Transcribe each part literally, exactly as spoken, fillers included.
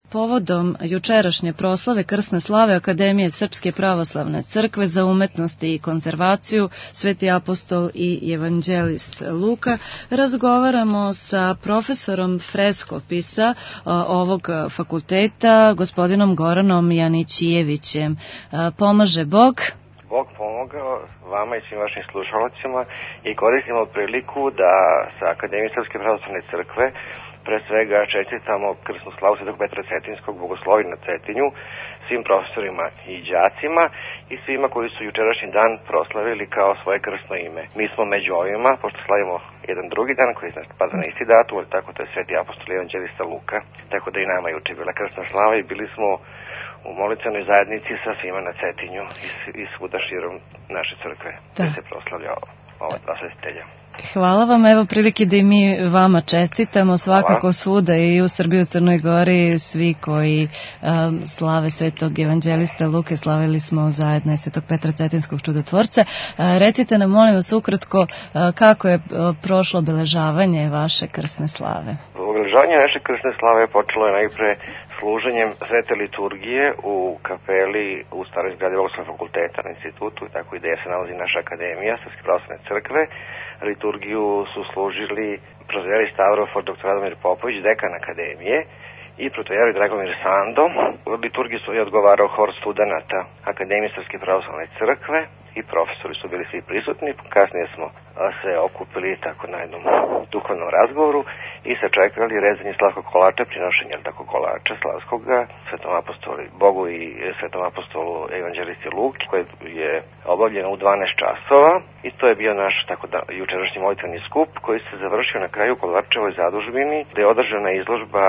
Povodom jučerašnje proslave krsne slave Akademije Srpske pravoslavne crkve za umetnost i konzervaciju Sveti apostol i evanđelist Luka, razgovaramo sa profesorom freskopisa ovog fakulteta, gospodinom Goranom Janićijevićem. Pomaže Bog. Bog pomogao vama i svim vašim slušalcima i koristimo priliku da sa Akademije Srpske pravoslavne crkve pre svega čestitamo krsnu slavu Svetog Petra Cetinskog, Bogoslovi na Cetinju, svim profesorima i đacima i svima koji su jučerašnji dan proslavili kao svoje krsno ime. Mi smo među ovima, pošto slavimo jedan drugi dan koji znači pada na isti datum, ali tako to je Sveti apostol i evanđelista Luka, tako da i nama juče bila krsna slava i bili smo u molitvenoj zajednici sa svima na Cetinju i, i svuda širom naše crkve, da se proslavlja ova dva svetitelja. Hvala vam, evo prilike da i mi vama čestitamo, svakako Hvala. Svuda i u Srbiji, u Crnoj Gori, svi koji um, slave Svetog evanđelista Luke, slavili smo zajedno Svetog Petra Cetinskog čudotvorca. Uh, recite nam, molim vas, ukratko, uh, kako je uh, prošlo obeležavanje vaše krsne slave? Obeležavanje naše krsne slave počelo je najpre služenjem svete liturgije u kapeli u staroj zgradi Bogoslovnog fakulteta na institutu, tako i gde se nalazi naša akademija Srpske pravoslavne crkve. Liturgiju su služili protojeri Stavrofor doktor Radomir Popović, dekan akademije, i protojeri Dragomir Sando. Liturgiju su je odgovarao hor studenata Akademije Srpske pravoslavne crkve i profesori su bili svi prisutni. Kasnije smo se okupili tako na jednom duhovnom razgovoru i sačekali rezanje slavskog kolača, prinošenja tako kolača slavskoga Svetom apostolu Bogu i Svetom apostolu evanđelisti Luki, koje je obavljeno u dvanaest časova i to je bio naš tako da jučerašnji molitveni skup koji se završio na kraju u Kolovarčevoj zadužbini, gde je održana izložba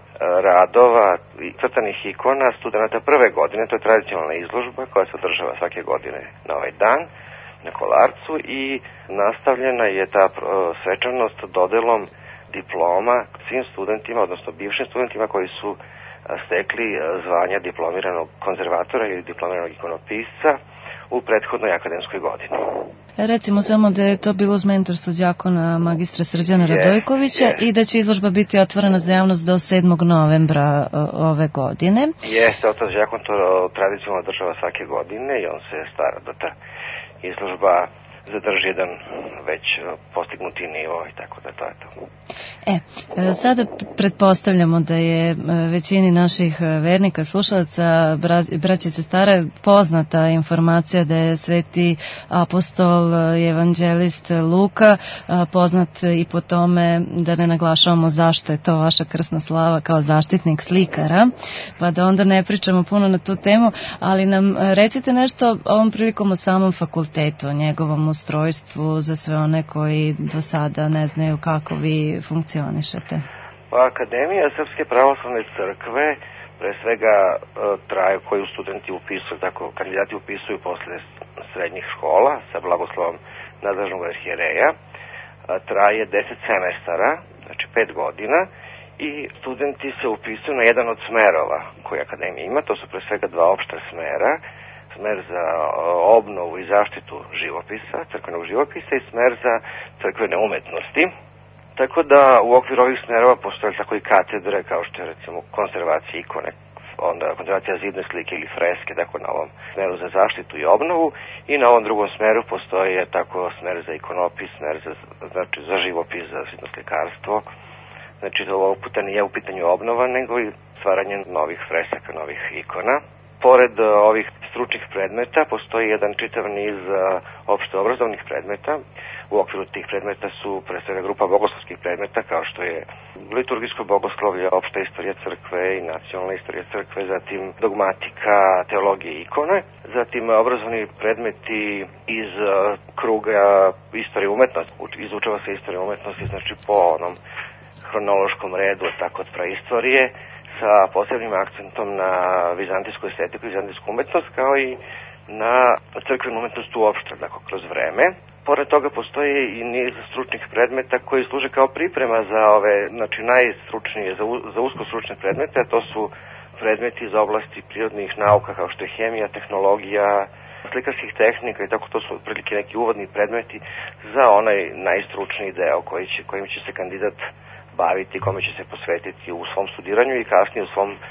radova i crtanih ikona studenata prve godine. To je tradicionalna izložba koja se održava svake godine na ovaj dan na Kolarcu i nastavljena je ta svečanost dodelom diploma svim studentima, odnosno bivšim studentima koji su stekli zvanja diplomiranog konzervatora ili diplomiranog ikonopisca u prethodnoj akademskoj godini. Recimo samo da je to bilo uz mentorstvo đakona magistra Srđana yes, Radojkovića yes. i da će izložba biti otvorena za javnost do sedmog novembra ove godine. Jeste, otac đakon to tradicionalno održava svake godine i on se stara da ta izložba zadrži jedan već postignuti nivo i tako da to je to. E, sada pretpostavljamo da je većini naših vernika, slušalaca, braće i sestara poznata informacija da je Sveti apostol i evanđelist Luka poznat i po tome da ne naglašavamo zašto je to vaša krsna slava kao zaštitnik slikara, pa da onda ne pričamo puno na tu temu, ali nam recite nešto ovom prilikom o samom fakultetu, o njegovom ustrojstvu za sve one koji do sada ne znaju kako vi funkcionišete. Pa Akademija Srpske pravoslavne crkve pre svega traje koju studenti upisuju, tako kandidati upisuju posle srednjih škola sa blagoslovom nadležnog arhijereja. Traje deset semestara, znači pet godina i studenti se upisuju na jedan od smerova koje Akademija ima. To su pre svega dva opšta smera. Smer za obnovu i zaštitu živopisa, crkvenog živopisa i smer za crkvene umetnosti. Tako da u okviru ovih smerova postoje tako i katedre kao što je recimo konzervacija ikone, onda konzervacija zidne slike ili freske, tako na ovom smeru za zaštitu i obnovu i na ovom drugom smeru postoje tako smer za ikonopis, smer za, znači, za živopis, za zidno slikarstvo. Znači ovog puta nije u pitanju obnova nego i stvaranje novih fresaka, novih ikona. Pored ovih stručnih predmeta postoji jedan čitav niz opšte obrazovnih predmeta. U okviru tih predmeta su pre svega grupa bogoslovskih predmeta kao što je liturgijsko bogoslovlje, opšta istorija crkve i nacionalna istorija crkve, zatim dogmatika, teologije i ikone, zatim obrazovni predmeti iz kruga istorije umetnosti. Izučava se istorija umetnosti, znači po onom hronološkom redu, tako od praistorije, sa posebnim akcentom na vizantijsku estetiku i vizantijsku umetnost, kao i na crkvenu umetnost uopšte, dakle, kroz vreme. Pored toga postoji i niz stručnih predmeta koji služe kao priprema za ove, znači, najstručnije, za, za usko stručne predmete, a to su predmeti iz oblasti prirodnih nauka, kao što je hemija, tehnologija, slikarskih tehnika i tako, to su prilike neki uvodni predmeti za onaj najstručniji deo koji će, kojim će se kandidat baviti, kome će se posvetiti u svom studiranju i kasnije u svom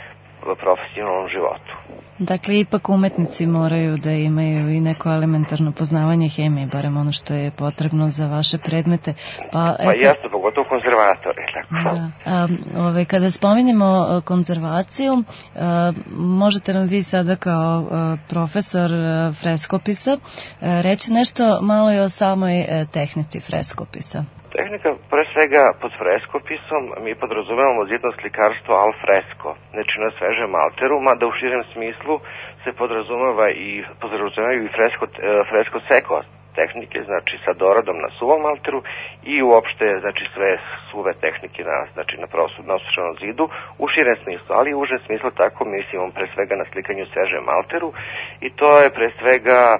profesionalnom životu. Dakle, ipak umetnici moraju da imaju i neko elementarno poznavanje hemije, barem ono što je potrebno za vaše predmete. Pa, pa jasno, pogotovo konzervatori. Tako. Da. A, ove, kada spominjemo konzervaciju, a, možete nam vi sada kao a, profesor a, freskopisa a, reći nešto malo i o samoj a, tehnici freskopisa? Tehnika, pre svega pod freskopisom, mi podrazumevamo zidno slikarstvo al fresco, znači na svežem alteru, mada u širem smislu se podrazumeva i podrazumevaju i fresko, fresko seko tehnike, znači sa doradom na suvom alteru i uopšte znači sve suve tehnike na, znači na, prosu, na osušenom zidu u širem smislu, ali u užem smislu tako mislimo pre svega na slikanju svežem alteru i to je pre svega a,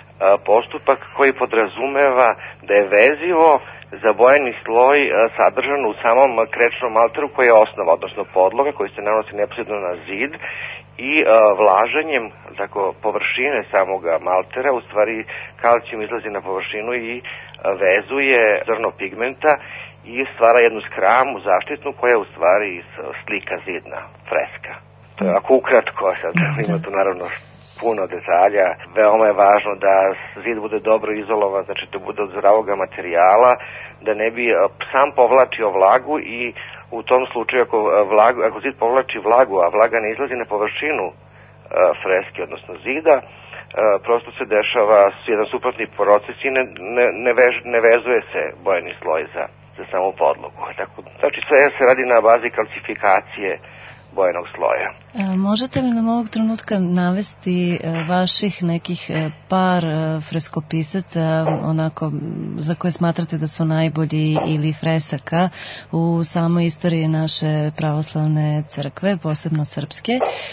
postupak koji podrazumeva da je vezivo zabojeni sloj sadržan u samom krečnom alteru koji je osnova, odnosno podloga koji se nanosi neposredno na zid i a, vlaženjem tako, površine samog maltera, u stvari kalcijum izlazi na površinu i a, vezuje zrno pigmenta i stvara jednu skramu zaštitnu koja je u stvari slika zidna, freska. To je ako ukratko, sad ima tu naravno puno detalja. Veoma je važno da zid bude dobro izolovan, znači da bude od zdravog materijala, da ne bi sam povlačio vlagu i u tom slučaju ako, vlagu, ako zid povlači vlagu, a vlaga ne izlazi na površinu a, freske, odnosno zida, a, prosto se dešava jedan suprotni proces i ne, ne, ne, vež, ne vezuje se bojeni sloj za, za samu podlogu. Tako, znači sve se radi na bazi kalcifikacije bojenog sloja. E, možete li nam ovog trenutka navesti e, vaših nekih e, par e, freskopisaca onako za koje smatrate da su najbolji ili fresaka u samoj istoriji naše pravoslavne crkve, posebno srpske,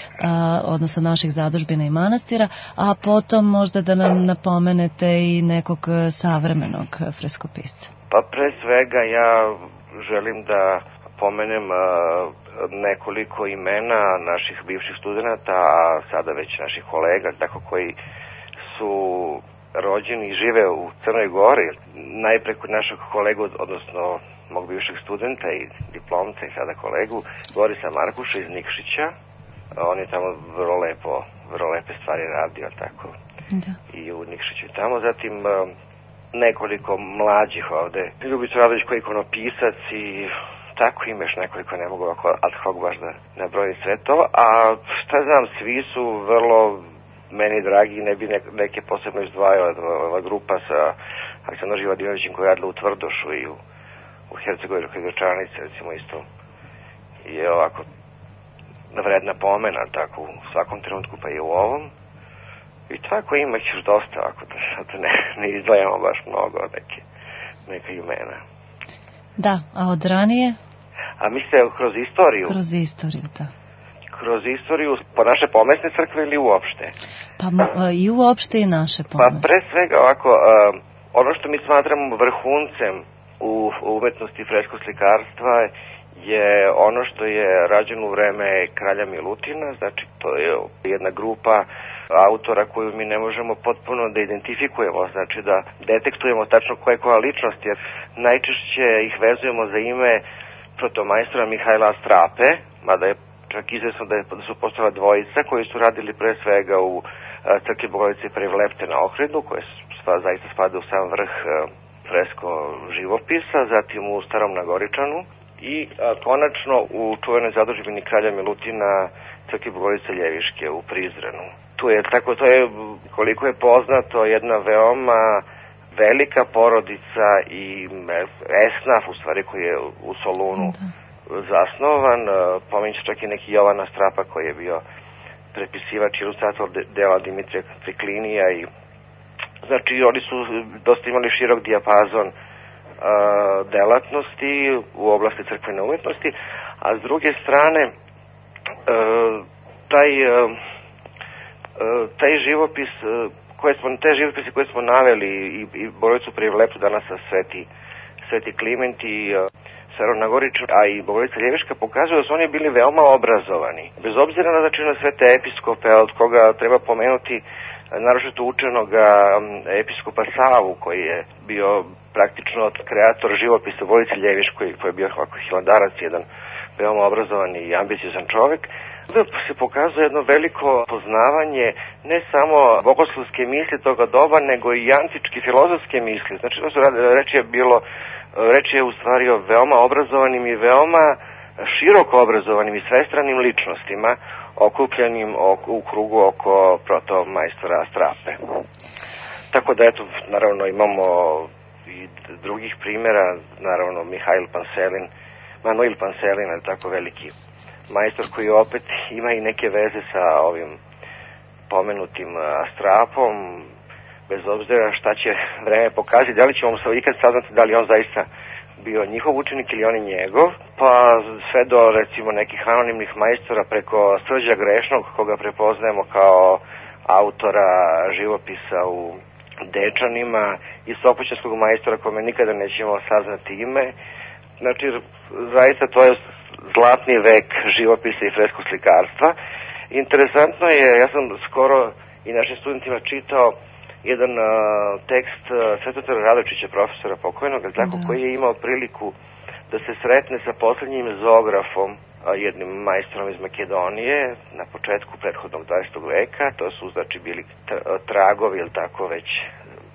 a, odnosno naših zadužbina i manastira, a potom možda da nam napomenete i nekog savremenog freskopisca? Pa pre svega ja želim da pomenem uh, nekoliko imena naših bivših studenta, a sada već naših kolega, tako koji su rođeni i žive u Crnoj Gori. Najpre kod našeg kolegu, odnosno mog bivšeg studenta i diplomca i sada kolegu, Borisa Markuša iz Nikšića. On je tamo vrlo lepo, vrlo lepe stvari radio, tako. Da. I u Nikšiću tamo. Zatim uh, nekoliko mlađih ovde. Ljubica Radović koji je ikonopisac i tako imaš nekoliko, ne mogu ovako ad hoc baš da nabrojim sve to, a šta znam, svi su vrlo meni dragi, ne bi neke posebno izdvajala. Ova grupa sa Aleksandrom Živadinovićem koja je radila u Tvrdošu i u, u Hercegovini Grčanice, recimo isto je ovako vredna pomena, tako u svakom trenutku pa i u ovom. I tako ima još dosta, ovako da sad ne, ne izdvajamo baš mnogo neke, neke imena. Da, a od ranije? A mislite kroz istoriju? Kroz istoriju, da. Kroz istoriju po naše pomesne crkve ili uopšte? Pa i uopšte i naše pomesne. Pa pre svega ovako, uh, ono što mi smatramo vrhuncem u, u umetnosti freskoslikarstva je ono što je rađeno u vreme kralja Milutina, znači to je jedna grupa autora koju mi ne možemo potpuno da identifikujemo, znači da detektujemo tačno koja je koja ličnost, jer najčešće ih vezujemo za ime protomajstora Mihajla Strape, mada je čak izvesno da, je, da su postala dvojica koji su radili pre svega u crkvi Bogorodice Prevlepte na Ohridu, koje sva, zaista spada u sam vrh fresko živopisa, zatim u Starom Nagoričanu i a, konačno u čuvenoj zadužbini kralja Milutina crkvi Bogorodice Ljeviške u Prizrenu. Tu je, tako to je, koliko je poznato, jedna veoma velika porodica i esnaf, u stvari, koji je u Solunu da. zasnovan. Pominje čak i neki Jovana Strapa koji je bio prepisivač i ilustrator dela Dimitrija Triklinija i znači oni su dosta imali širok dijapazon uh, delatnosti u oblasti crkvene umetnosti, a s druge strane uh, taj uh, taj živopis koje smo, te živopise koje smo naveli i, i Bogorodicu Prevleptu danas sa Sveti, Sveti Kliment i uh, Staro Nagoričan, a i Bogorodica Ljeviška pokazuju da su oni bili veoma obrazovani. Bez obzira na, znači, na sve te episkope, od koga treba pomenuti naročito učenoga um, episkopa Savu, koji je bio praktično kreator živopisa Bogorodice Ljeviškoj, koji je bio ovako hilandarac, jedan veoma obrazovan i ambiciozan čovek. Da se pokazuje jedno veliko poznavanje ne samo bogoslovske misli toga doba, nego i antičke filozofske misli. Znači, to su reč je bilo, reč je u stvari o veoma obrazovanim i veoma široko obrazovanim i svestranim ličnostima, okupljenim u krugu oko protomajstora Strape. Tako da, eto, naravno imamo i drugih primjera, naravno Mihail Panselin, Manuel Panselin, je tako veliki majstor koji opet ima i neke veze sa ovim pomenutim Strapom, bez obzira šta će vreme pokazati, da li ćemo se ikad saznati da li on zaista bio njihov učenik ili on i njegov, pa sve do recimo nekih anonimnih majstora preko Srđa Grešnog, koga prepoznajemo kao autora živopisa u Dečanima, i Sopoćanskog majstora kome nikada nećemo saznati ime. Znači, zaista to je zlatni vek živopisa i fresko slikarstva. Interesantno je, ja sam skoro i našim studentima čitao jedan uh, tekst uh, Svetozara Radočića, profesora pokojnog, tako, koji je imao priliku da se sretne sa poslednjim zoografom, uh, jednim majstorom iz Makedonije na početku prethodnog dvadesetog veka. To su znači bili tragovi, ili tako već uh,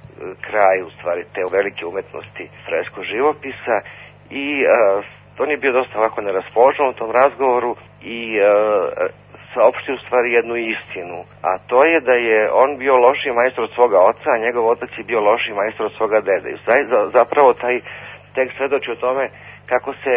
kraj u stvari te velike umetnosti fresko živopisa, i uh, on je bio dosta ovako neraspoložen u tom razgovoru i uh, saopštio u stvari jednu istinu, a to je da je on bio lošiji majstor od svoga oca, a njegov otac je bio lošiji majstor od svoga dede. I zapravo taj tekst svedoči o tome kako se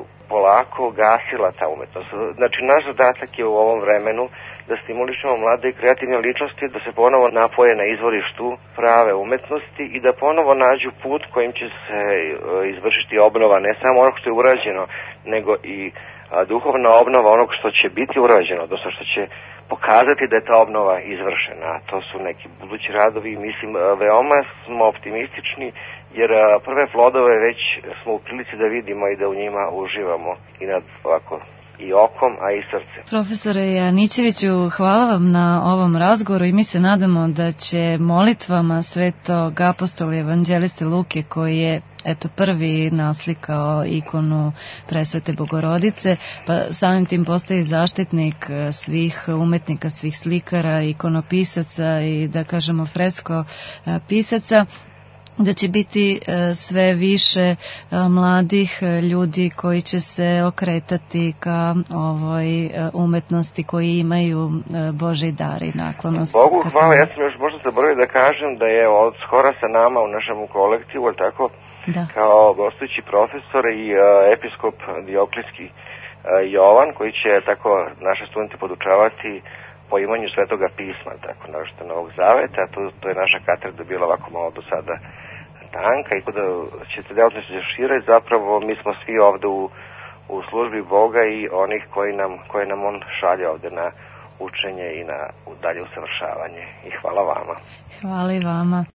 polako gasila ta umetnost. Znači, naš zadatak je u ovom vremenu da stimulišemo mlade i kreativne ličnosti, da se ponovo napoje na izvorištu prave umetnosti i da ponovo nađu put kojim će se izvršiti obnova ne samo onog što je urađeno, nego i duhovna obnova onog što će biti urađeno, odnosno što će pokazati da je ta obnova izvršena. A to su neki budući radovi, mislim, veoma smo optimistični, jer prve plodove već smo u prilici da vidimo i da u njima uživamo i nad ovako i okom, a i srcem. Profesore Janićeviću, hvala vam na ovom razgovoru i mi se nadamo da će molitvama svetog apostola evanđeliste Luke, koji je eto prvi naslikao ikonu Presvete Bogorodice, pa samim tim postaje zaštitnik svih umetnika, svih slikara, ikonopisaca i da kažemo fresko pisaca, da će biti sve više mladih ljudi koji će se okretati ka ovoj umetnosti, koji imaju Božji dar i naklonost. Bogu hvala, ja sam još možda zaboravio da kažem da je od skora sa nama u našem kolektivu, ali tako, da, kao gostujući profesor i uh, episkop Dioklijski uh, Jovan, koji će tako naše studente podučavati po imanju Svetoga pisma, tako našto Novog Zaveta. To, to je naša katedra bila ovako malo do sada tanka, i kada će se delati se šire, zapravo mi smo svi ovde u, u službi Boga i onih koji nam, koji nam on šalje ovde na učenje i na dalje usavršavanje. I hvala vama. Hvala i vama.